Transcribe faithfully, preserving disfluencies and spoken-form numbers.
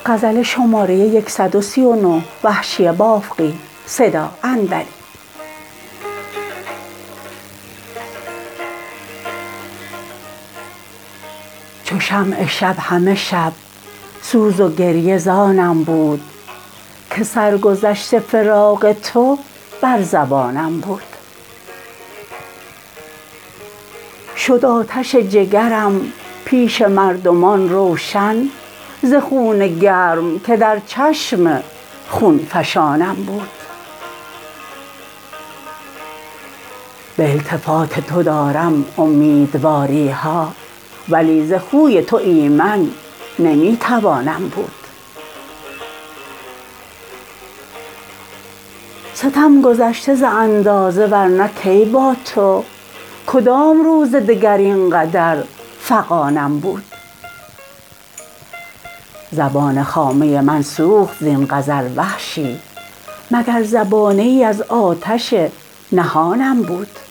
غزل شماره صد و سی و نه وحشی بافقی صدا انوری. چو شمع شب همه شب سوز و گریه زانم بود، که سرگذشت فراق تو بر زبانم بود. شد آتش جگرم پیش مردمان روشن، ز خون گرم که در چشم خونفشانم بود. به التفات تو دارم امیدواری ها، ولی ز خوی تو ایمن نمی توانم بود. ستم گذشته ز اندازه ورنه کی با تو، کدام روز دگر اینقدر فغانم بود. زبان خامه من سوخت زین غزل وحشی، مگر زبانه ای از آتش نهانم بود.